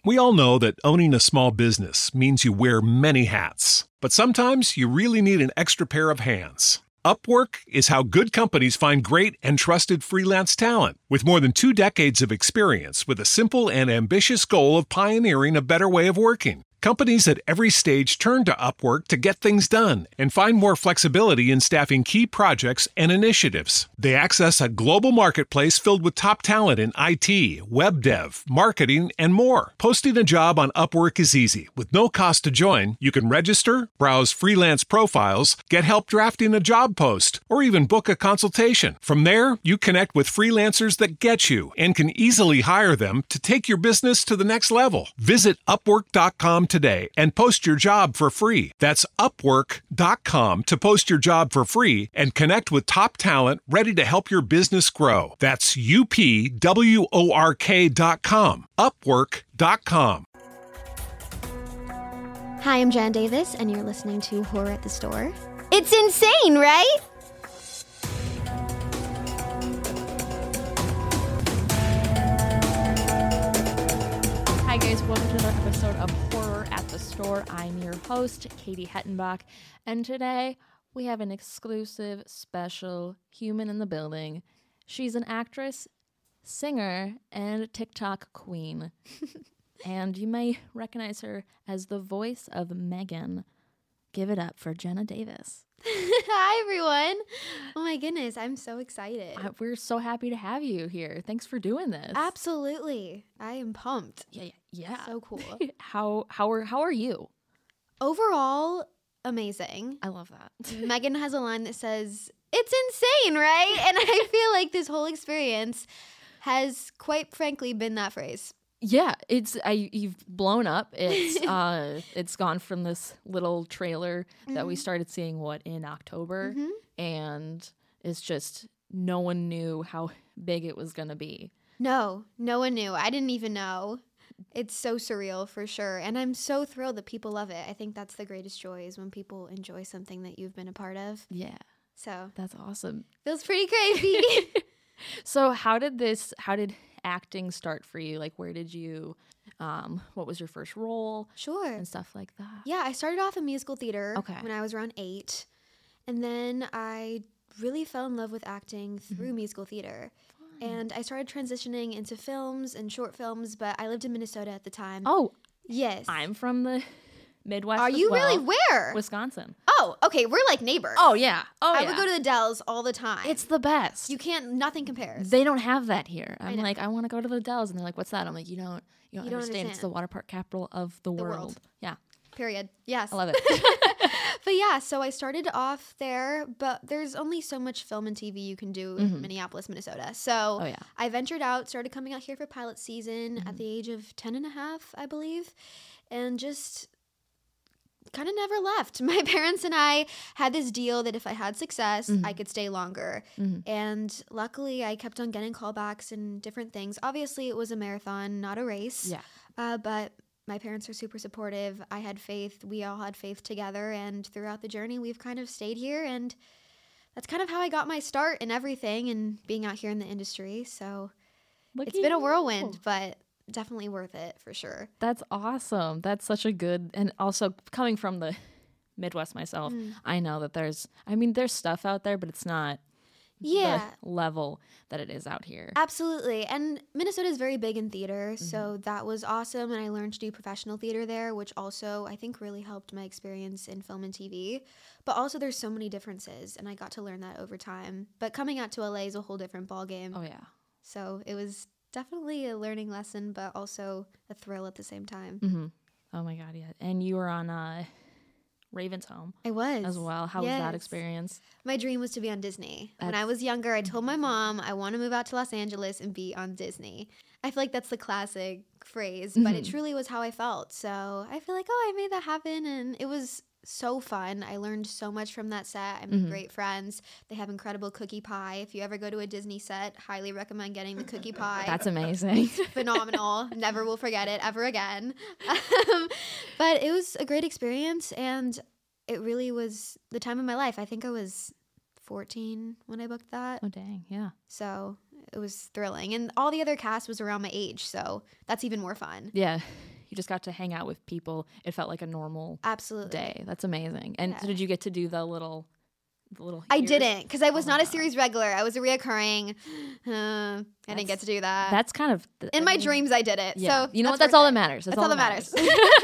We all know that owning a small business means you wear many hats, but sometimes you really need an extra pair of hands. Upwork is how good companies find great and trusted freelance talent. With more than 2 decades of experience with a simple and ambitious goal of pioneering a better way of working, companies at every stage turn to Upwork to get things done and find more flexibility in staffing key projects and initiatives. They access a global marketplace filled with top talent in IT, web dev, marketing, and more. Posting a job on Upwork is easy. With no cost to join, you can register, browse freelance profiles, get help drafting a job post, or even book a consultation. From there, you connect with freelancers that get you and can easily hire them to take your business to the next level. Visit Upwork.com today and post your job for free. That's Upwork.com to post your job for free and connect with top talent ready to help your business grow. That's UPWORK.com. Upwork.com. Hi, I'm Jan Davis, and you're listening to Horror at the Store. It's insane, right? Hi guys, welcome to another episode of Horror at the Store. I'm your host, Katie Hettenbach, and today we have an exclusive, special human in the building. She's an actress, singer, and TikTok queen. And you may recognize her as the voice of Megan. Give it up for Jenna Davis. Hi, everyone. Oh my goodness, I'm so excited. We're so happy to have you here. Thanks for doing this. Absolutely. I am pumped. Yeah. So cool. How are you? Overall, amazing. I love that. Megan has a line that says, "It's insane, right?" And I feel like this whole experience has quite frankly been that phrase. Yeah, you've blown up. It's gone from this little trailer that we started seeing in October, and it's just no one knew how big it was gonna be. No one knew. I didn't even know. It's so surreal for sure, and I'm so thrilled that people love it. I think that's the greatest joy is when people enjoy something that you've been a part of. Yeah, so that's awesome. Feels pretty crazy. So how did acting start for you? Like, where did you, what was your first role? Sure. And stuff like that. Yeah, I started off in musical theater Okay. when I was around 8. And then I really fell in love with acting through musical theater. Fun. And I started transitioning into films and short films, but I lived in Minnesota at the time. Oh. Yes. I'm from the Midwest. Are you really? Where? Wisconsin. Oh, okay. We're like neighbors. Oh, yeah. I would go to the Dells all the time. It's the best. Nothing compares. They don't have that here. I'm I like, I want to go to the Dells. And they're like, what's that? I'm like, you don't understand. It's the water park capital of the world. Yeah. Period. Yes. I love it. But yeah, so I started off there, but there's only so much film and TV you can do in Minneapolis, Minnesota. So I ventured out, started coming out here for pilot season at the age of 10 and a half, I believe, and just kind of never left. My parents and I had this deal that if I had success, I could stay longer. And luckily, I kept on getting callbacks and different things. Obviously, it was a marathon, not a race. Yeah. But my parents are super supportive. I had faith. We all had faith together. And throughout the journey, we've kind of stayed here. And that's kind of how I got my start in everything and being out here in the industry. So it's been a whirlwind, but definitely worth it for sure. That's awesome. That's such a good, and also coming from the Midwest myself, I know that there's stuff out there, but it's not the level that it is out here. Absolutely. And Minnesota is very big in theater, so that was awesome. And I learned to do professional theater there, which also I think really helped my experience in film and TV. But also there's so many differences, and I got to learn that over time. But coming out to LA is a whole different ballgame. Oh, yeah. So it was definitely a learning lesson, but also a thrill at the same time. Oh my God, yeah. And you were on Raven's Home. I was. As well. How was that experience? My dream was to be on Disney. When I was younger, I told my mom I want to move out to Los Angeles and be on Disney. I feel like that's the classic phrase, but it truly was how I felt. So I feel like, I made that happen, and it was so fun. I learned so much from that set. I made great friends. They have incredible cookie pie. If you ever go to a Disney set, highly recommend getting the cookie pie. That's amazing. Phenomenal. Never will forget it ever again. But it was a great experience, and it really was the time of my life. I think I was 14 when I booked that. Oh, dang. Yeah. So it was thrilling. And all the other cast was around my age, so that's even more fun. Yeah. you just got to hang out with people. It felt like a normal absolutely day. That's amazing. And so did you get to do the little I didn't, because I was not a series regular. I was a reoccurring. I didn't get to do that. That's kind of in my dreams. I did it. Yeah. So you know what? That's all that matters. That's all that matters.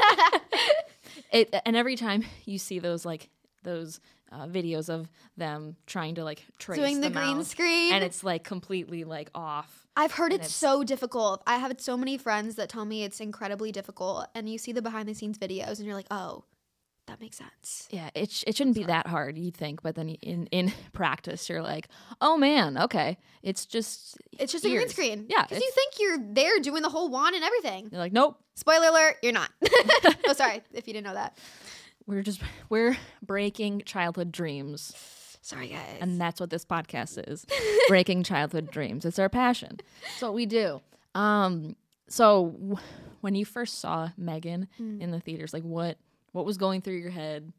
And every time you see those videos of them trying to like trace doing the green screen, and it's like completely like off. I've heard it's so difficult. I have so many friends that tell me it's incredibly difficult, and you see the behind the scenes videos, and you're like, oh, that makes sense. Yeah, it shouldn't be that hard, you'd think, but then in practice, you're like, oh man, okay, it's just a green screen. Yeah, because you think you're there doing the whole wand and everything. You're like, nope. Spoiler alert, you're not. Oh, sorry if you didn't know that. We're breaking childhood dreams. Sorry, guys. And that's what this podcast is. Breaking childhood dreams. It's our passion. It's what we do. So when you first saw Megan in the theaters, like what was going through your head?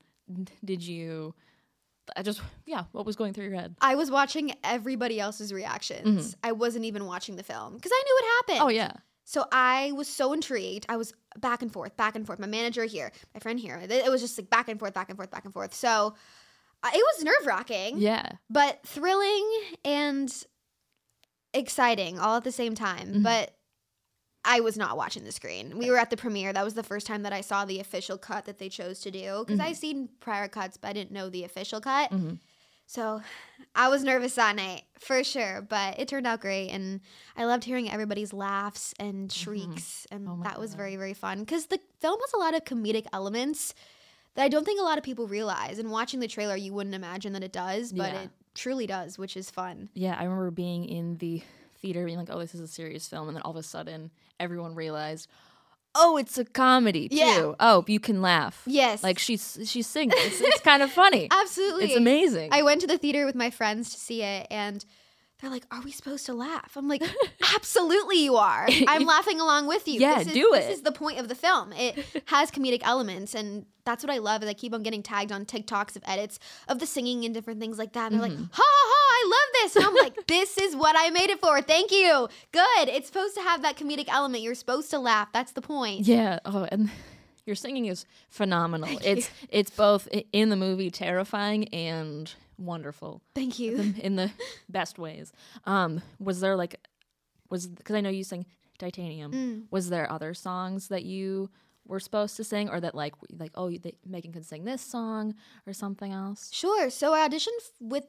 What was going through your head? I was watching everybody else's reactions. I wasn't even watching the film because I knew what happened. Oh, yeah. So I was so intrigued. I was back and forth. My manager here, my friend here. It was just like back and forth. So it was nerve-wracking. Yeah. But thrilling and exciting all at the same time. But I was not watching the screen. We were at the premiere. That was the first time that I saw the official cut that they chose to do. Because I've seen prior cuts, but I didn't know the official cut. So I was nervous that night, for sure. But it turned out great. And I loved hearing everybody's laughs and shrieks. And that was very, very fun. Because the film has a lot of comedic elements that I don't think a lot of people realize. And watching the trailer, you wouldn't imagine that it does. But it truly does, which is fun. Yeah, I remember being in the theater being like, oh, this is a serious film. And then all of a sudden, everyone realized, oh, it's a comedy too. Yeah. Oh, you can laugh. Yes. Like she's singing. It's kind of funny. Absolutely. It's amazing. I went to the theater with my friends to see it, and they're like, are we supposed to laugh? I'm like, absolutely you are. I'm laughing along with you. Yeah, do it. This is the point of the film. It has comedic elements, and that's what I love. Is I keep on getting tagged on TikToks of edits of the singing and different things like that. And they're like, ha ha ha, I love this. And I'm like, this is what I made it for. Thank you. Good. It's supposed to have that comedic element. You're supposed to laugh. That's the point. Yeah. Oh, and your singing is phenomenal. It's both in the movie terrifying and wonderful. Thank you. In the best ways. Was there because I know you sing Titanium. Was there other songs that you were supposed to sing, or that Megan could sing this song or something else? Sure. So I auditioned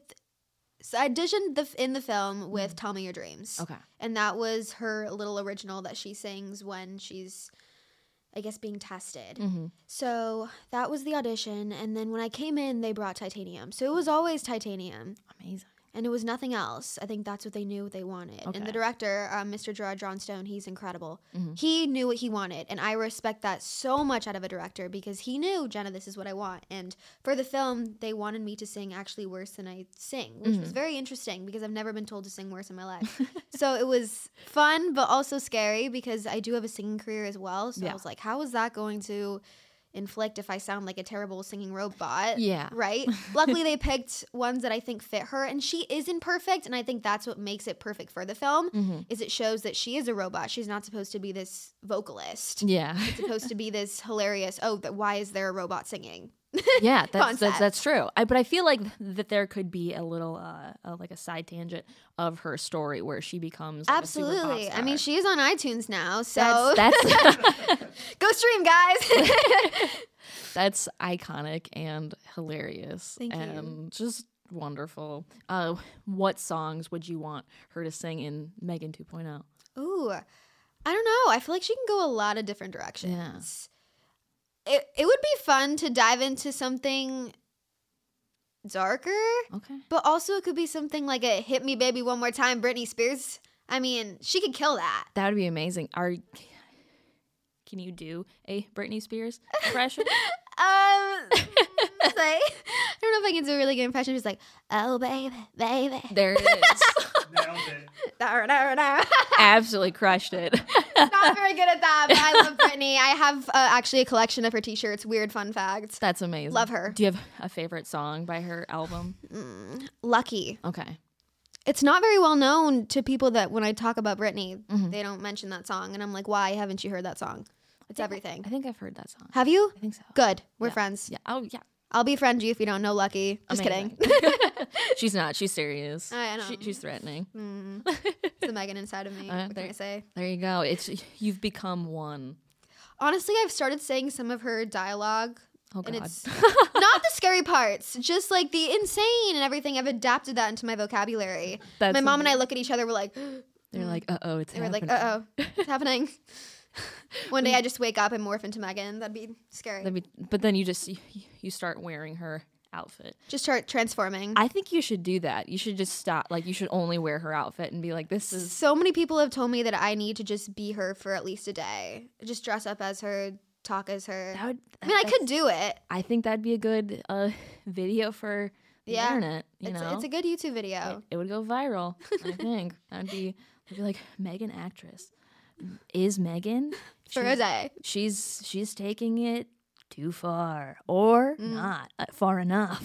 in the film with Tell Me Your Dreams. Okay. And that was her little original that she sings when she's, I guess, being tested. So that was the audition. And then when I came in, they brought Titanium. So it was always Titanium. Amazing. And it was nothing else. I think that's what they knew they wanted. Okay. And the director, Mr. Gerard Johnstone, he's incredible. He knew what he wanted. And I respect that so much out of a director because he knew, Jenna, this is what I want. And for the film, they wanted me to sing actually worse than I sing, which was very interesting because I've never been told to sing worse in my life. So it was fun, but also scary because I do have a singing career as well. So I was like, how is that going to inflict if I sound like a terrible singing robot? Yeah. Right? Luckily, they picked ones that I think fit her, and she isn't perfect, and I think that's what makes it perfect for the film, is it shows that she is a robot. She's not supposed to be this vocalist. Yeah. It's supposed to be this hilarious, why is there a robot singing? Yeah, that's true. But I feel like that there could be a little like a side tangent of her story where she becomes like absolutely a super pop star. I mean, she is on iTunes now, so that's go stream, guys. That's iconic and hilarious. Thank you. And just wonderful. What songs would you want her to sing in Megan 2.0? Ooh, I don't know. I feel like she can go a lot of different directions. Yeah. It would be fun to dive into something darker. Okay. But also it could be something like a Hit Me Baby One More Time, Britney Spears. I mean, she could kill that. That would be amazing. Can you do a Britney Spears impression? I don't know if I can do a really good impression. Just like, oh, baby, baby. There it is. Nailed it. Absolutely crushed it. Not very good at that, but I love Britney. I have actually a collection of her t-shirts. Weird fun facts. That's amazing. Love her. Do you have a favorite song by her album? Lucky. Okay. It's not very well known to people that when I talk about Britney, they don't mention that song. And I'm like, why haven't you heard that song? It's everything. I think I've heard that song. Have you? I think so. Good. We're friends. Yeah. Oh, yeah. I'll befriend you if you don't know Lucky. Just Amazing. kidding. She's not. She's serious. I know. She's threatening. It's the Megan inside of me. What can I say? There you go. You've become one. Honestly, I've started saying some of her dialogue. Oh, God. And it's not the scary parts, just like the insane and everything. I've adapted that into my vocabulary. My mom and I look at each other, we're like, they're like, uh-oh, it's happening. We're like, uh-oh, it's happening. One day I just wake up and morph into Megan. That'd be scary. But then you start wearing her outfit. Just start transforming. I think you should do that. You should just stop. Like, you should only wear her outfit and be like, this is... So many people have told me that I need to just be her for at least a day. Just dress up as her, talk as her. I could do it. I think that'd be a good video for the internet. It's a good YouTube video. It would go viral, I think. That'd be like, Megan actress. Is Megan for a day? She's taking it too far or not far enough.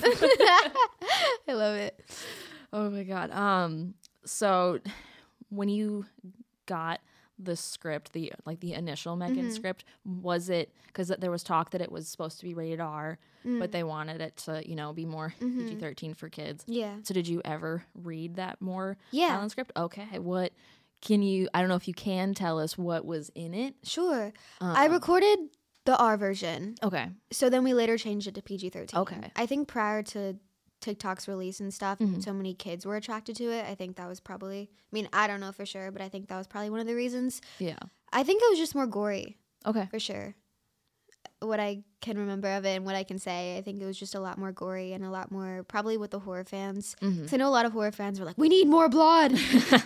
I love it. Oh my God. So when you got the script, the initial Megan script, was it because there was talk that it was supposed to be rated R, but they wanted it to be more PG-13 for kids? Yeah. So did you ever read that more violent script? Okay. What can you? I don't know if you can tell us what was in it. Sure. I recorded the R version. Okay. So then we later changed it to PG-13. Okay. I think prior to TikTok's release and stuff, so many kids were attracted to it. I think that was probably, I don't know for sure, but I think that was probably one of the reasons. Yeah. I think it was just more gory. Okay. For sure. What I can remember of it and what I can say, I think it was just a lot more gory and a lot more, probably with the horror fans. Because I know a lot of horror fans were like, we need more blood.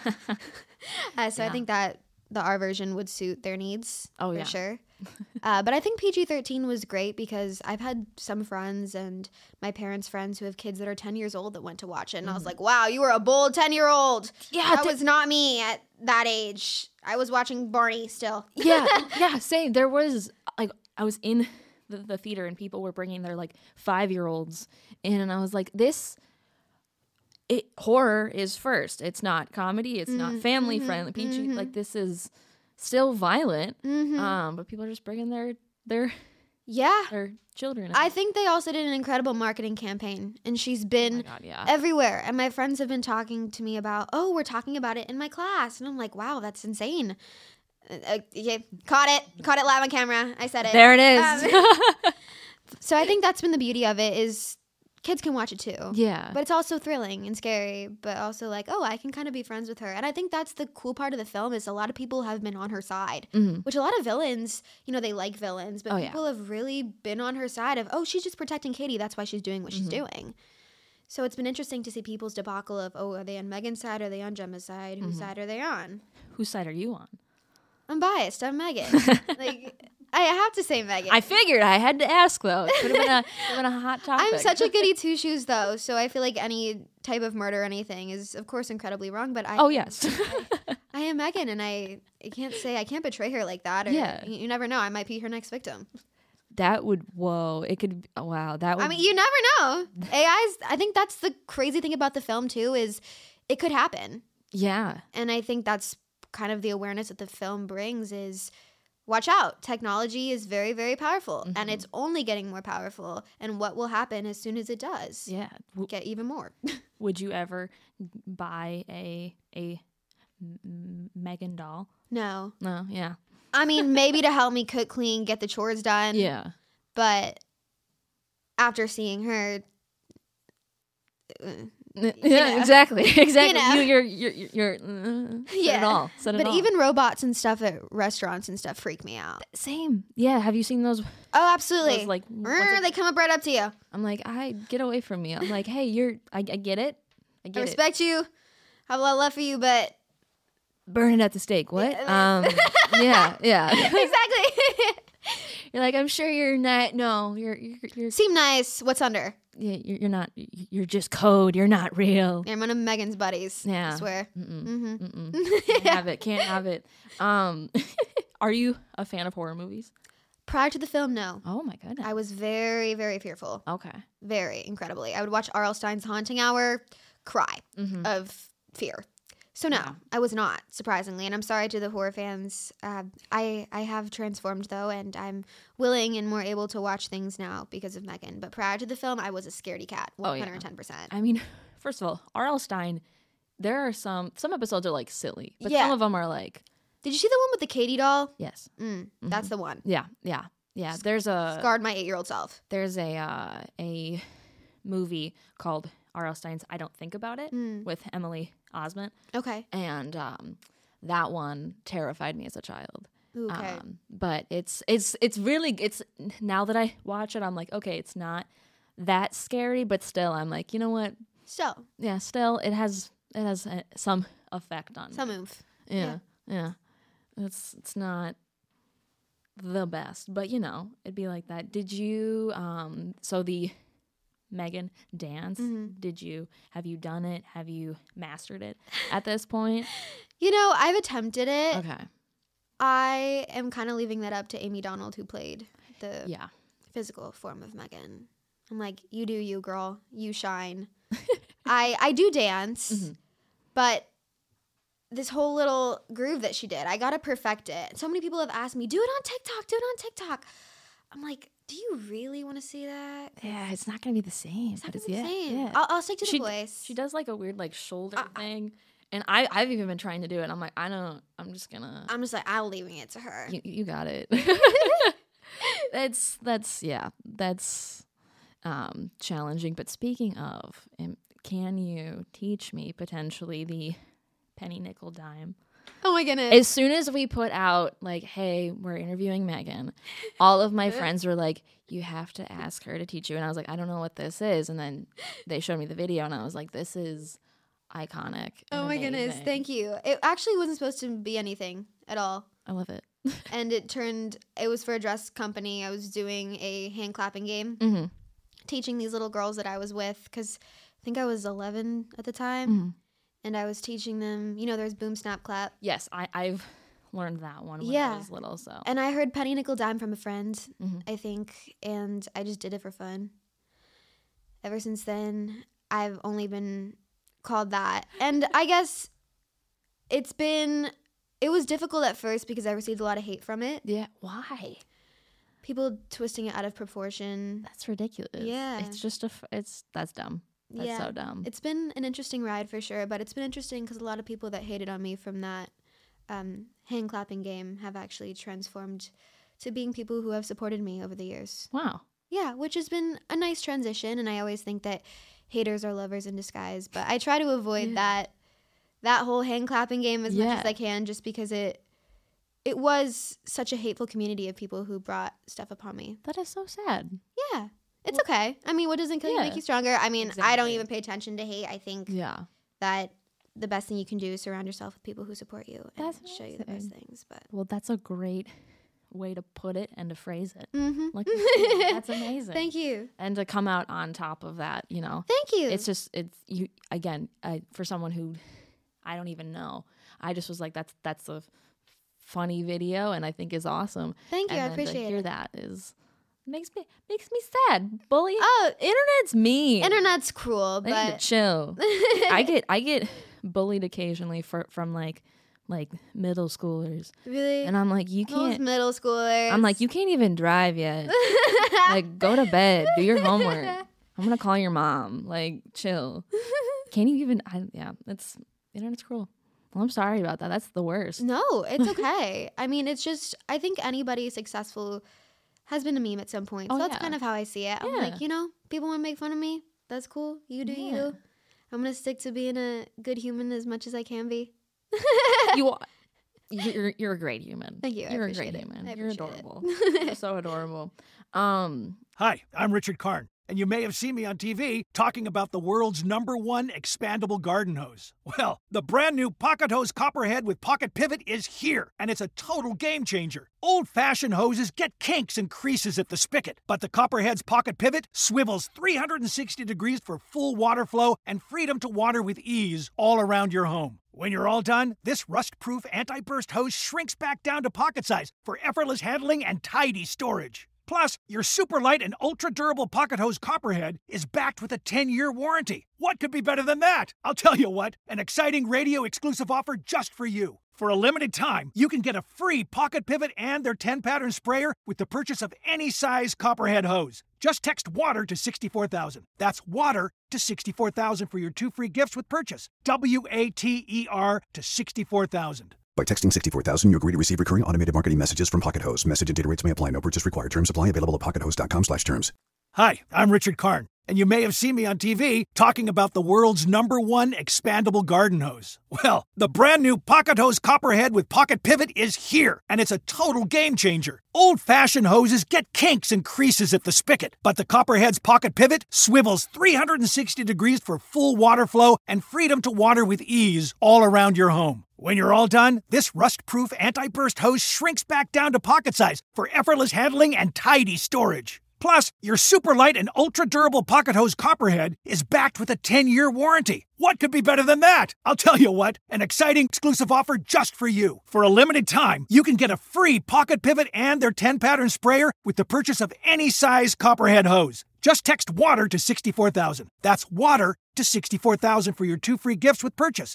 I think that the R version would suit their needs. Oh, for sure. But I think PG-13 was great because I've had some friends and my parents' friends who have kids that are 10 years old that went to watch it. And I was like, wow, you were a bold 10-year-old. Yeah. That was not me at that age. I was watching Barney still. Yeah, same. There was, I was in the theater and people were bringing their 5-year-olds in, and I was like, horror is first. It's not comedy. It's not family friendly. PG, this is still violent. But people are just bringing their children. I think they also did an incredible marketing campaign, and she's been everywhere. And my friends have been talking to me about, we're talking about it in my class, and I'm like, wow, that's insane. Caught it live on camera. I said it. There it is. So I think that's been the beauty of it is kids can watch it too. Yeah. But it's also thrilling and scary, but also I can kind of be friends with her. And I think that's the cool part of the film is a lot of people have been on her side, which a lot of villains, they like villains, but people have really been on her side of, she's just protecting Katie. That's why she's doing what she's doing. So it's been interesting to see people's debacle of, are they on Megan's side? Are they on Gemma's side? Whose side are they on? Whose side are you on? I'm biased. I'm Megan. I have to say Megan. I figured I had to ask though. It could have been a hot topic. I'm such a goody two shoes though, so I feel like any type of murder or anything is of course incredibly wrong. But yes, I am Megan, and I can't betray her like that. Or you never know. I might be her next victim. That would it could that would. You never know. I think that's the crazy thing about the film too is it could happen. Yeah, and I think that's kind of the awareness that the film brings is. Watch out. Technology is very, very powerful, and it's only getting more powerful. And what will happen as soon as it does? Yeah. Get even more. Would you ever buy a Megan doll? No. No, yeah. Maybe to help me cook, clean, get the chores done. Yeah. But after seeing her... exactly. You're said it all. But even robots and stuff at restaurants and stuff freak me out. Same. Yeah. Have you seen those? Oh, absolutely. Those, they come up right up to you. I'm like, get away from me. I'm like, hey, I get it. I respect you. Have a lot of love for you, but burn it at the stake. What? Yeah. Exactly. You're like, I'm sure you're not. No, you're. Seem nice. What's under? Yeah, you're not. You're just code. You're not real. You're one of Megan's buddies. Yeah, I swear. Can't have it. Are you a fan of horror movies? Prior to the film, no. Oh my goodness. I was very, very fearful. Okay. Very incredibly. I would watch R.L. Stine's Haunting Hour, cry of fear. So no, I was not, surprisingly, and I'm sorry to the horror fans. I have transformed, though, and I'm willing and more able to watch things now because of Megan. But prior to the film, I was a scaredy cat, 110%. I mean, first of all, R.L. Stine, there are some episodes are, like, silly, but some of them are, like... Did you see the one with the Katie doll? Yes. That's the one. Yeah. There's a... Scarred my 8-year-old self. There's a movie called R.L. Stine's I Don't Think About It with Emily Osment. Okay. And that one terrified me as a child. Okay. But it's really, now that I watch it, I'm like, okay, it's not that scary, but still, I'm like, you know what? Still. Yeah, still, it has some effect on some me. oomph. Yeah. It's not the best, but you know, it'd be like that. Did you, so the Megan dance, have you done it? Have you mastered it at this point? You know, I've attempted it. Okay. I am kind of leaving that up to Amy Donald, who played the physical form of Megan. I'm like, you do you, girl. You shine. I do dance, but this whole little groove that she did, I got to perfect it. So many people have asked me, do it on TikTok. I'm like, do you really want to see that? Yeah, it's not going to be the same. It's not going to be the same. Yeah. I'll stick to the voice. She does like a weird like shoulder thing. And I've even been trying to do it. I'm like, I'm just like, I'm leaving it to her. You got it. That's challenging. But speaking of, can you teach me potentially the penny, nickel, dime? Oh my goodness. As soon as we put out like, hey, we're interviewing Megan, all of my friends were like, you have to ask her to teach you. And I was like, I don't know what this is. And then they showed me the video and I was like, this is iconic. Oh my goodness. Thank you. It actually wasn't supposed to be anything at all. I love it. And it was for a dress company. I was doing a hand clapping game, teaching these little girls that I was with, because I think I was 11 at the time. And I was teaching them, there's boom, snap, clap. Yes, I've learned that one when I was little. So. And I heard penny, nickel, dime from a friend, I think, and I just did it for fun. Ever since then, I've only been called that. And I guess it was difficult at first because I received a lot of hate from it. Yeah, why? People twisting it out of proportion. That's ridiculous. Yeah. It's just that's dumb. That's so dumb. It's been an interesting ride for sure, but it's been interesting because a lot of people that hated on me from that hand clapping game have actually transformed to being people who have supported me over the years. Wow. Yeah, which has been a nice transition, and I always think that haters are lovers in disguise, but I try to avoid that whole hand clapping game as much as I can, just because it was such a hateful community of people who brought stuff upon me. That is so sad. Yeah. It's okay. I mean, what doesn't kill you make you stronger? I mean, exactly. I don't even pay attention to hate. I think that the best thing you can do is surround yourself with people who support you and show you the best things. But well, that's a great way to put it and to phrase it. Like, that's amazing. Thank you. And to come out on top of that, Thank you. It's you again, for someone who I don't even know. I just was like, that's a funny video, and I think is awesome. Thank you. And I appreciate it. To hear that makes me sad. Bully. Oh, internet's mean. Internet's cruel, but need to chill. I get bullied occasionally from like middle schoolers. Really? And I'm like, you can't. Those middle schoolers. I'm like, you can't even drive yet. Like, go to bed. Do your homework. I'm gonna call your mom. Like, chill. Can't you even? Internet's cruel. Well, I'm sorry about that. That's the worst. No, it's okay. I mean, it's just, I think anybody successful has been a meme at some point. So that's kind of how I see it. I'm like, people want to make fun of me. That's cool. You do you. I'm going to stick to being a good human as much as I can be. You're a great human. Thank you. You're a great human. You're adorable. You're so adorable. Hi, I'm Richard Karn, and you may have seen me on TV talking about the world's #1 expandable garden hose. Well, the brand new Pocket Hose Copperhead with Pocket Pivot is here, and it's a total game changer. Old-fashioned hoses get kinks and creases at the spigot, but the Copperhead's Pocket Pivot swivels 360 degrees for full water flow and freedom to water with ease all around your home. When you're all done, this rust-proof anti-burst hose shrinks back down to pocket size for effortless handling and tidy storage. Plus, your super light and ultra durable pocket hose Copperhead is backed with a 10-year warranty. What could be better than that? I'll tell you what, an exciting radio exclusive offer just for you. For a limited time, you can get a free pocket pivot and their 10-pattern sprayer with the purchase of any size Copperhead hose. Just text WATER to 64,000. That's WATER to 64,000 for your 2 free gifts with purchase. WATER to 64,000. By texting 64,000, you agree to receive recurring automated marketing messages from Pocket Hose. Message and data rates may apply. No purchase required. Terms apply. Available at pockethose.com/terms. Hi, I'm Richard Karn, and you may have seen me on TV talking about the world's #1 expandable garden hose. Well, the brand new Pocket Hose Copperhead with Pocket Pivot is here, and it's a total game changer. Old-fashioned hoses get kinks and creases at the spigot, but the Copperhead's Pocket Pivot swivels 360 degrees for full water flow and freedom to water with ease all around your home. When you're all done, this rust-proof anti-burst hose shrinks back down to pocket size for effortless handling and tidy storage. Plus, your super light and ultra-durable pocket hose Copperhead is backed with a 10-year warranty. What could be better than that? I'll tell you what, an exciting exclusive offer just for you. For a limited time, you can get a free pocket pivot and their 10-pattern sprayer with the purchase of any size Copperhead hose. Just text WATER to 64,000. That's WATER to 64,000 for your 2 free gifts with purchase.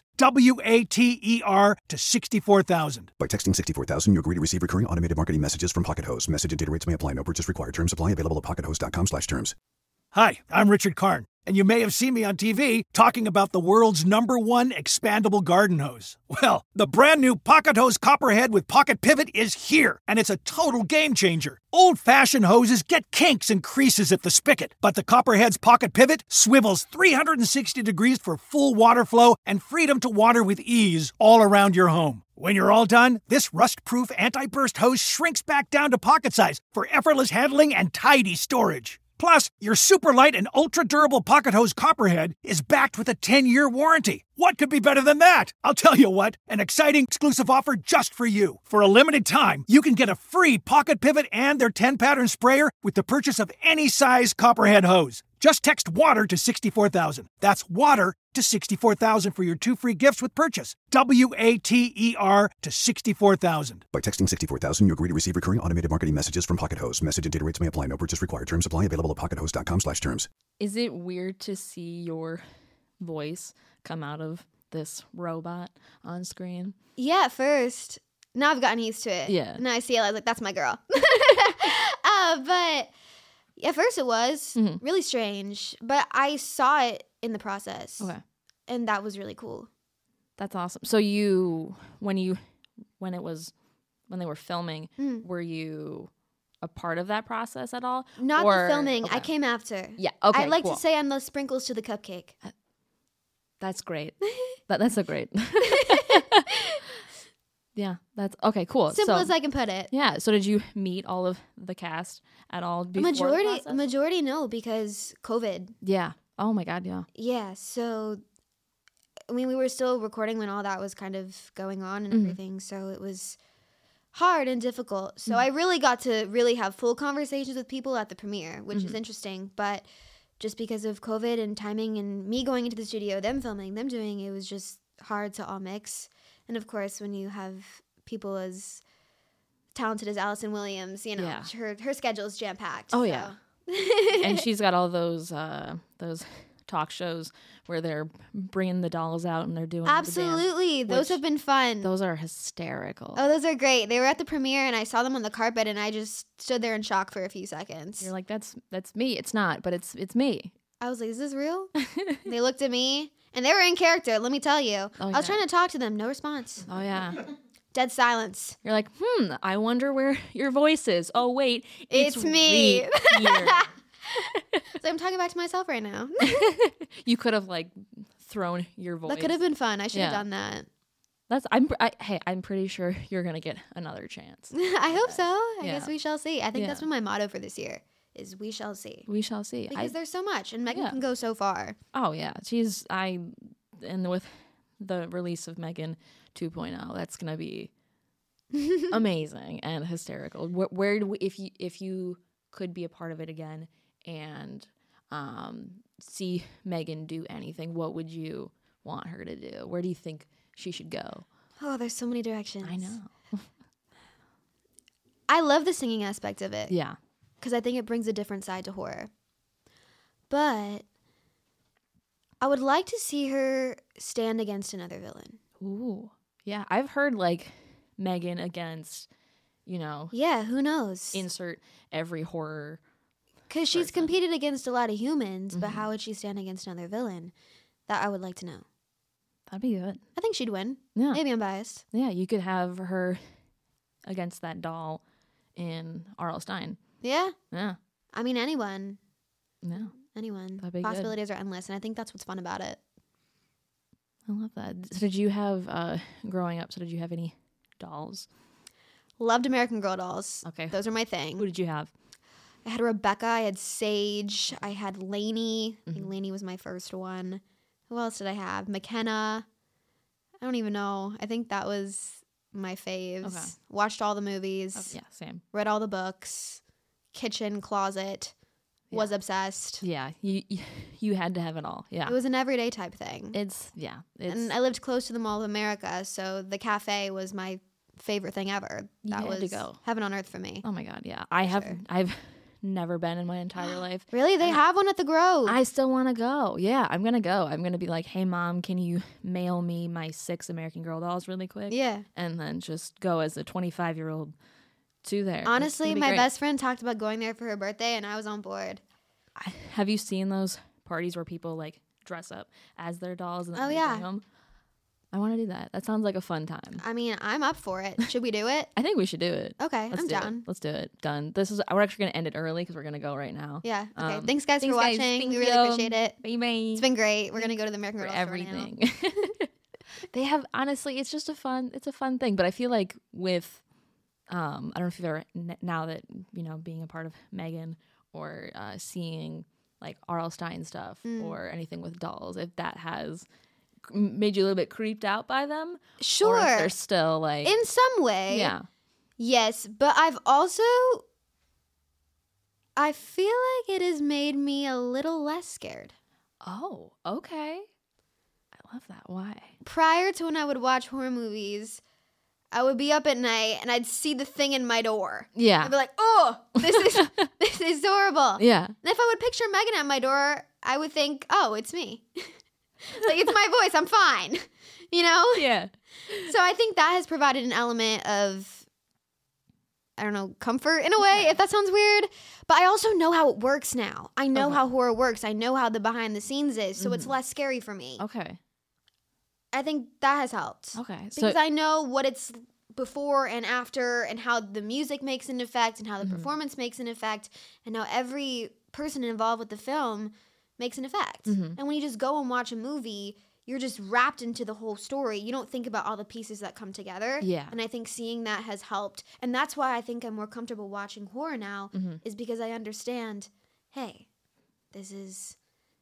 WATER to 64,000. By texting 64,000, you agree to receive recurring automated marketing messages from Pocket Hose. Message and data rates may apply. No purchase required. Terms apply. Available at pockethose.com/terms. Hi, I'm Richard Karn, and you may have seen me on TV talking about the world's #1 expandable garden hose. Well, the brand new Pocket Hose Copperhead with Pocket Pivot is here, and it's a total game changer. Old-fashioned hoses get kinks and creases at the spigot, but the Copperhead's Pocket Pivot swivels 360 degrees for full water flow and freedom to water with ease all around your home. When you're all done, this rust-proof anti-burst hose shrinks back down to pocket size for effortless handling and tidy storage. Plus, your super light and ultra-durable pocket hose Copperhead is backed with a 10-year warranty. What could be better than that? I'll tell you what, an exciting exclusive offer just for you. For a limited time, you can get a free pocket pivot and their 10-pattern sprayer with the purchase of any size Copperhead hose. Just text WATER to 64,000. That's WATER to 64,000 for your 2 free gifts with purchase. WATER to 64,000. By texting 64,000, you agree to receive recurring automated marketing messages from Pocket Hose. Message and data rates may apply. No purchase required. Terms apply. Available at pockethose.com/terms. Is it weird to see your voice come out of this robot on screen? Yeah, at first. Now I've gotten used to it. Yeah. Now I see it, I was like, that's my girl. But at first it was really strange, but I saw it in the process. Okay. And that was really cool. That's awesome. So when they were filming, were you a part of that process at all? Not the filming. Okay. I came after. Yeah. Okay. I like to say I'm the sprinkles to the cupcake. That's great. That's a great. Yeah, that's okay. Cool. Simple as I can put it. Yeah. So did you meet all of the cast at all before the process? Majority no, because COVID. Yeah. Oh my God. Yeah. Yeah. So, I mean, we were still recording when all that was kind of going on and everything. So it was hard and difficult. So I really got to really have full conversations with people at the premiere, which is interesting. But just because of COVID and timing and me going into the studio, them filming, them doing, it was just hard to all mix. And of course, when you have people as talented as Allison Williams, you know, her schedule's jam-packed. Oh, so. yeah. And she's got all those talk shows where they're bringing the dolls out and they're doing Absolutely. The dance, those have been fun. Those are hysterical. Oh, those are great. They were at the premiere and I saw them on the carpet and I just stood there in shock for a few seconds. You're like, that's me. It's not, but it's me. I was like, is this real? They looked at me and they were in character, let me tell you. Oh, I was trying to talk to them. No response. Oh, yeah. Dead silence. You're like, I wonder where your voice is. Oh, wait. It's me. Right So I'm talking back to myself right now. You could have thrown your voice. That could have been fun. I should have done that. I'm pretty sure you're gonna get another chance. I hope so. I guess we shall see. I think that's been my motto for this year. Is we shall see. We shall see. Because there's so much, and Megan can go so far. Oh yeah, and with the release of Megan 2.0, that's gonna be amazing and hysterical. Where do we, if you could be a part of it again and see Megan do anything, what would you want her to do? Where do you think she should go? Oh, there's so many directions. I know. I love the singing aspect of it. Yeah. because I think it brings a different side to horror. But I would like to see her stand against another villain. Ooh. Yeah, I've heard like Megan against, Yeah, who knows? Insert every horror. Because she's competed against a lot of humans, but how would she stand against another villain? That I would like to know. That'd be good. I think she'd win. Yeah. Maybe I'm biased. Yeah, you could have her against that doll in R.L. Stein. Yeah? Yeah. I mean, anyone. Yeah. Anyone. That'd be Possibilities are endless, and I think that's what's fun about it. I love that. So did you have, growing up, did you have any dolls? Loved American Girl dolls. Okay. Those are my thing. Who did you have? I had Rebecca, I had Sage, I had Lainey. I think Lainey was my first one. Who else did I have? McKenna. I don't even know. I think that was my faves. Okay. Watched all the movies. Yeah, same. Read all the books. Kitchen, closet. Yeah. Was obsessed. Yeah, you had to have it all. Yeah. It was an everyday type thing. It's and I lived close to the Mall of America, so the cafe was my favorite thing ever. That was to go. heaven on earth for me. Oh my God, yeah. I've never been in my entire life. Really? They have one at the Grove. I still want to go. Yeah, I'm going to go. I'm going to be like, hey, Mom, can you mail me my 6 American Girl dolls really quick? Yeah. And then just go as a 25-year-old to there. Honestly, my best friend talked about going there for her birthday, and I was on board. Have you seen those parties where people like dress up as their dolls and then they bring them? I want to do that. That sounds like a fun time. I mean, I'm up for it. Should we do it? I think we should do it. Okay, I'm down. Let's do it. Done. We're actually going to end it early because we're going to go right now. Yeah. Okay. Thanks, guys, for watching. Thank we really you. appreciate it. Bye. It's been great. We're going to go to the American Girl store everything. They have, honestly, it's just a fun thing. But I feel like with, I don't know if you've ever, now that, being a part of Megan or seeing like R.L. Stein stuff or anything with dolls, if that has made you a little bit creeped out by them. Sure. Or if they're still like. In some way. Yeah. Yes, but I feel like it has made me a little less scared. Oh, okay. I love that. Why? Prior to when I would watch horror movies, I would be up at night and I'd see the thing in my door. Yeah. I'd be like, oh, this is horrible. Yeah. And if I would picture Megan at my door, I would think, oh, it's me. Like, it's my voice. I'm fine. Yeah. So I think that has provided an element of, I don't know, comfort in a way, if that sounds weird. But I also know how it works now. I know how horror works. I know how the behind the scenes is. So it's less scary for me. Okay. I think that has helped. Okay. Because I know what it's before and after and how the music makes an effect and how the performance makes an effect and how every person involved with the film makes an effect. And when you just go and watch a movie, you're just wrapped into the whole story. You don't think about all the pieces that come together. Yeah. And I think seeing that has helped. And that's why I think I'm more comfortable watching horror now is because I understand, hey, this is...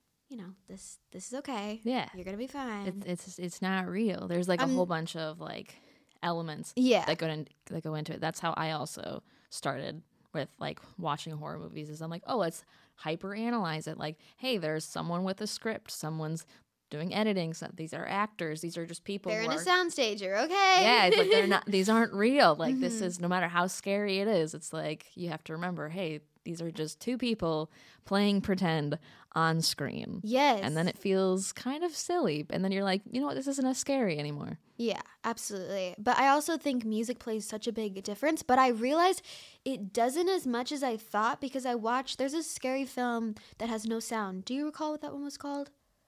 this is okay. Yeah. You're going to be fine. It's not real. There's like a whole bunch of like elements that go into it. That's how I also started with like watching horror movies is I'm like, oh, let's hyper analyze it. Like, hey, there's someone with a script. Someone's doing editing. So these are actors. These are just people. They're in a soundstage. You're okay. Yeah. It's like they're not, these aren't real. Like this is, no matter how scary it is, it's like, you have to remember, hey, these are just 2 people playing pretend on screen. Yes. And then it feels kind of silly. And then you're like, you know what? This isn't as scary anymore. Yeah, absolutely. But I also think music plays such a big difference. But I realized it doesn't as much as I thought because there's a scary film that has no sound. Do you recall what that one was called?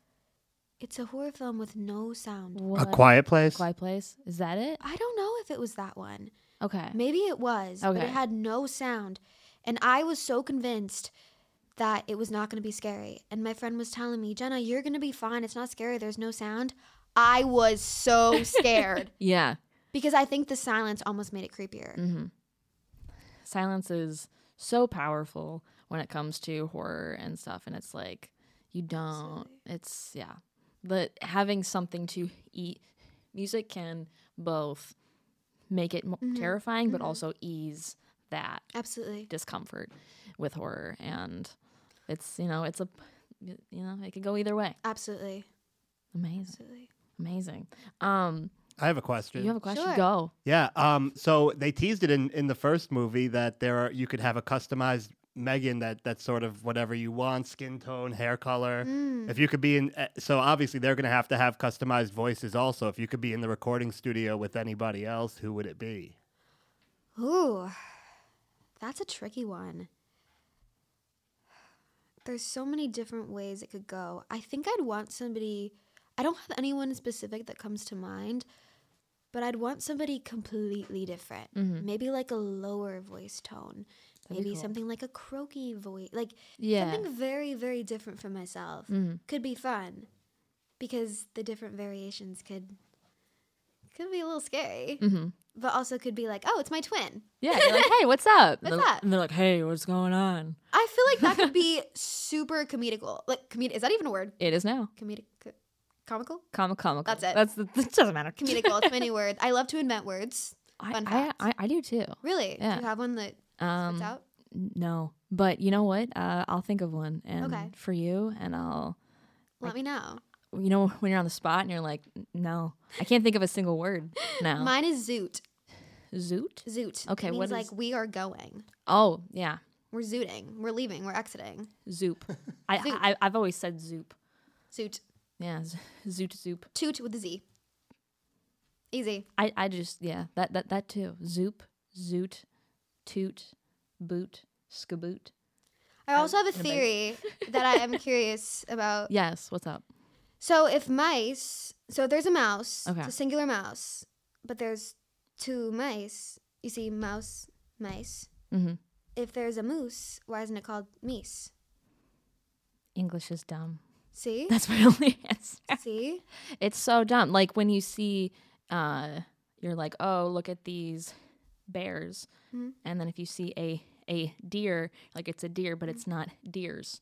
It's a horror film with no sound. What? A Quiet Place? Quiet Place? Is that it? I don't know if it was that one. Okay. Maybe it was, but Okay. it had no sound. And I was so convinced that it was not going to be scary. And my friend was telling me, Jenna, you're going to be fine. It's not scary. There's no sound. I was so scared. Yeah. Because I think the silence almost made it creepier. Silence is so powerful when it comes to horror and stuff. And it's like, you don't, it's, yeah. But having something to eat, music can both make it terrifying, but also ease that Absolutely discomfort with horror. And it's, it could go either way. Absolutely. Amazing. I have a question. You have a question? Sure. Go. Yeah. So they teased it in the first movie that you could have a customized Megan that's sort of whatever you want, skin tone, hair color. If you could be in, so obviously they're going to have customized voices also. If you could be in the recording studio with anybody else, who would it be? Ooh, that's a tricky one. There's so many different ways it could go. I think I'd want somebody, I don't have anyone specific that comes to mind, but I'd want somebody completely different. Maybe like a lower voice tone. Maybe cool. Something like a croaky voice. Like something very, very different from myself. Could be fun because the different variations could be a little scary. But also could be like, oh, it's my twin. Yeah, you're like, hey, what's up? What's up? And they're like, hey, what's going on? I feel like that could be super comedical. Like, is that even a word? It is now. Comical? Comical. That's it. It doesn't matter. Comedical. It's my new word. I love to invent words. Fun fact. I do too. Really? Yeah. Do you have one that spits out? No. But you know what? I'll think of one for you, and I'll... Let me know. You know, when you're on the spot and you're like, no, I can't think of a single word now. Mine is zoot. Zoot? Zoot. Okay, it means what is... like we are going. Oh, yeah. We're zooting. We're leaving. We're exiting. Zoop. I've always said zoop. Zoot. Yeah, zoop. Toot with a Z. Easy. I just, yeah, that too. Zoop, zoot, toot, boot, skaboot. I also have a theory that I am curious about. Yes, what's up? So if there's a mouse, okay. It's a singular mouse, but there's two mice. You see mouse, mice. If there's a moose, why isn't it called meese? English is dumb. See? That's my only answer. See? It's so dumb. Like when you see, you're like, oh, look at these bears. And then if you see a deer, like it's a deer, but it's not deers.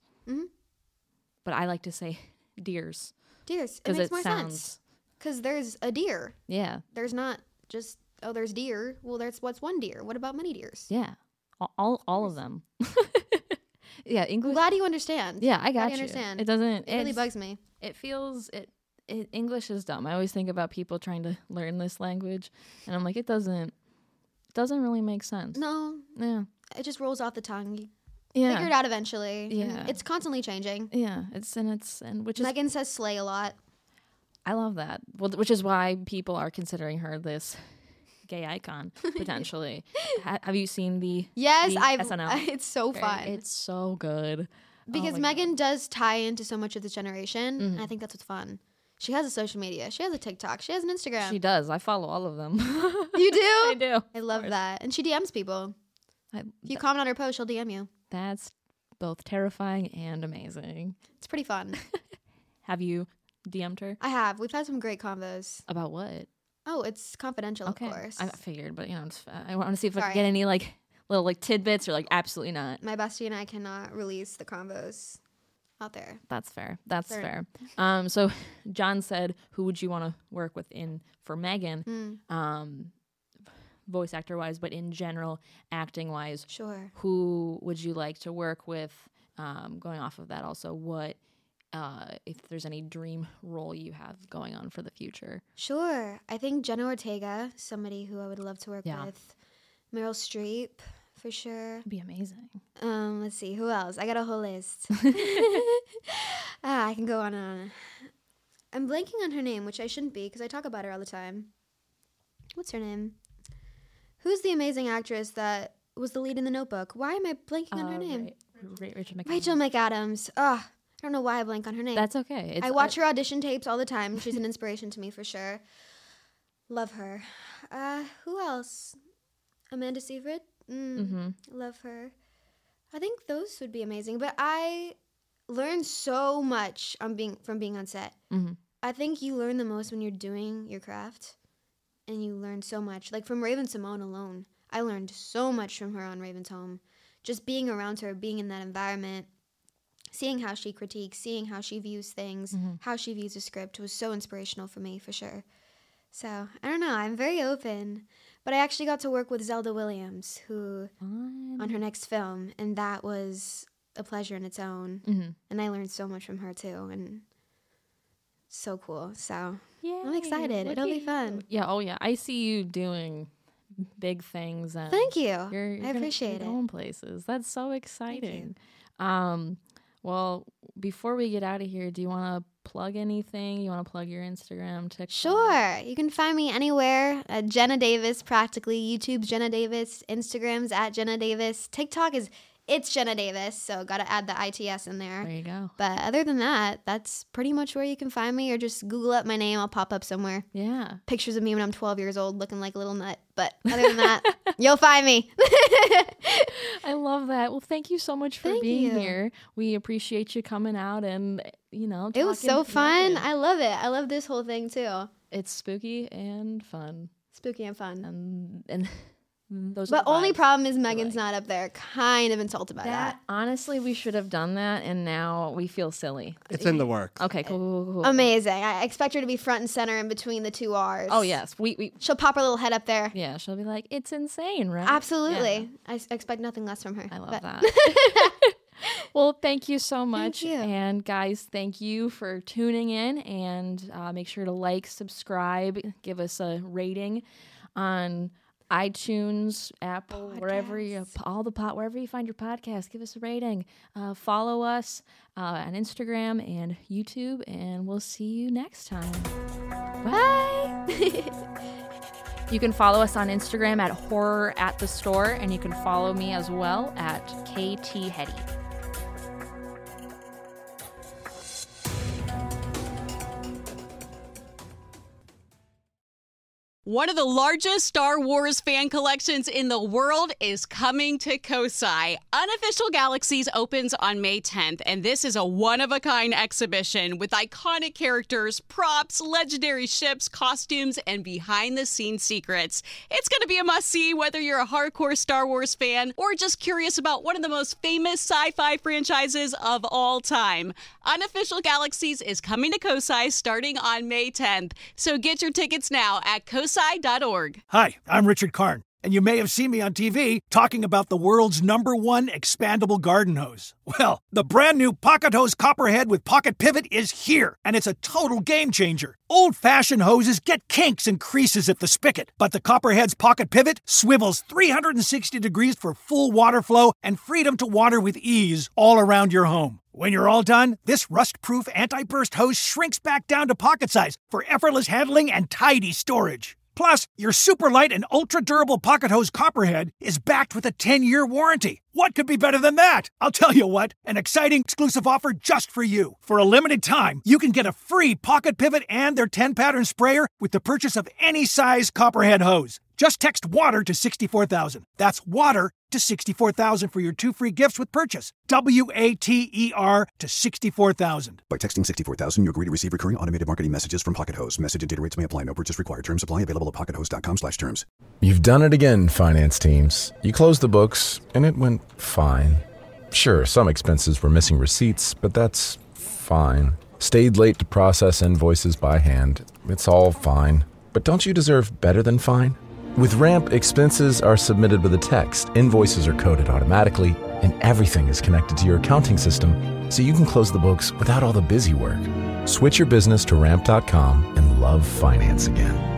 But I like to say deers. Deers. It makes more sense. Because there's a deer. Yeah. There's not just, oh, there's deer. Well, what's one deer? What about many deers? Yeah. All of them. Yeah, English. I'm glad you understand. Yeah, I got you. Understand. It doesn't. It really bugs me. It feels English is dumb. I always think about people trying to learn this language, and I'm like, it doesn't really make sense. No. Yeah. It just rolls off the tongue. Yeah. Figure it out eventually. Yeah. It's constantly changing. Yeah. Which is Megan says slay a lot. I love that. Well, which is why people are considering her this gay icon potentially. Have you seen the SNL? It's so fun. It's so good because Megan does tie into so much of this generation. And I think that's what's fun. She has a social media. She has a TikTok. She has an Instagram. She does. I follow all of them. You do? I do. I love that. And she DMs people. If you comment on her post, she'll DM you. That's both terrifying and amazing. It's pretty fun. Have you DM'd her? I have. We've had some great combos. About what? Oh, it's confidential, of course. I figured, but I want to see if I can get any like little like tidbits or like absolutely not. My bestie and I cannot release the combos out there. That's fair. That's fair. So John said, who would you want to work with for Megan? Voice actor wise, but in general, acting wise. Sure. Who would you like to work with? Going off of that, also, what if there's any dream role you have going on for the future? Sure. I think Jenna Ortega, somebody who I would love to work with. Meryl Streep, for sure. It'd be amazing. Let's see, who else? I got a whole list. I can go on and on. I'm blanking on her name, which I shouldn't be because I talk about her all the time. What's her name? Who's the amazing actress that was the lead in The Notebook? Why am I blanking on her name? Rachel McAdams. Rachel McAdams. I don't know why I blank on her name. That's okay. I watch her audition tapes all the time. She's an inspiration to me for sure. Love her. Who else? Amanda Seyfried. Love her. I think those would be amazing. But I learned so much from being on set. I think you learn the most when you're doing your craft, and you learn so much. Like from Raven-Symoné alone, I learned so much from her on Raven's Home. Just being around her, being in that environment, seeing how she critiques, seeing how she views things, how she views a script was so inspirational for me, for sure. So, I don't know. I'm very open. But I actually got to work with Zelda Williams, who on her next film, and that was a pleasure in its own. And I learned so much from her, too, and so cool. So, I'm excited. It'll be fun. Yeah, oh yeah. I see you doing big things. And thank you. I appreciate it. Going places. That's so exciting. Well, before we get out of here, do you want to plug anything? You want to plug your Instagram, TikTok? Sure. You can find me anywhere. Jenna Davis, practically. YouTube's Jenna Davis. Instagram's @JennaDavis. TikTok is It's Jenna Davis, so got to add the ITS in there. There you go. But other than that, that's pretty much where you can find me, or just Google up my name. I'll pop up somewhere. Yeah. Pictures of me when I'm 12 years old looking like a little nut. But other than that, you'll find me. I love that. Well, thank you so much for being here. We appreciate you coming out and, it was so fun. I love it. I love this whole thing, too. It's spooky and fun. Spooky and fun. And those but only problem is Megan's not up there. Kind of insulted by that. Honestly, we should have done that, and now we feel silly. It's in the works. Okay, cool. Amazing. I expect her to be front and center in between the two R's. Oh, yes. She'll pop her little head up there. Yeah, she'll be like, it's insane, right? Absolutely. Yeah. I expect nothing less from her. I love that. Well, thank you so much. Thank you. And guys, thank you for tuning in, and make sure to like, subscribe, give us a rating on iTunes, Apple, wherever you find your podcast, give us a rating. Follow us on Instagram and YouTube, and we'll see you next time. Bye. You can follow us on Instagram at Horror at the Store, and you can follow me as well at KT Hetty. One of the largest Star Wars fan collections in the world is coming to Kosai. Unofficial Galaxies opens on May 10th, and this is a one-of-a-kind exhibition with iconic characters, props, legendary ships, costumes, and behind-the-scenes secrets. It's going to be a must-see whether you're a hardcore Star Wars fan or just curious about one of the most famous sci-fi franchises of all time. Unofficial Galaxies is coming to Kosai starting on May 10th, so get your tickets now at kosai.org. Hi, I'm Richard Karn, and you may have seen me on TV talking about the world's #1 expandable garden hose. Well, the brand new Pocket Hose Copperhead with Pocket Pivot is here, and it's a total game changer. Old-fashioned hoses get kinks and creases at the spigot, but the Copperhead's Pocket Pivot swivels 360 degrees for full water flow and freedom to water with ease all around your home. When you're all done, this rust-proof anti-burst hose shrinks back down to pocket size for effortless handling and tidy storage. Plus, your super light and ultra-durable Pocket Hose Copperhead is backed with a 10-year warranty. What could be better than that? I'll tell you what, an exciting exclusive offer just for you. For a limited time, you can get a free Pocket Pivot and their 10-pattern sprayer with the purchase of any size Copperhead hose. Just text WATER to 64,000. That's WATER to 64,000 for your 2 free gifts with purchase. WATER to 64,000. By texting 64,000, you agree to receive recurring automated marketing messages from Pocket Hose. Message and data rates may apply. No purchase required. Terms apply. Available at pockethose.com/terms. You've done it again, finance teams. You closed the books, and it went fine. Sure, some expenses were missing receipts, but that's fine. Stayed late to process invoices by hand. It's all fine. But don't you deserve better than fine? With Ramp, expenses are submitted with a text, invoices are coded automatically, and everything is connected to your accounting system, so you can close the books without all the busy work. Switch your business to Ramp.com and love finance again.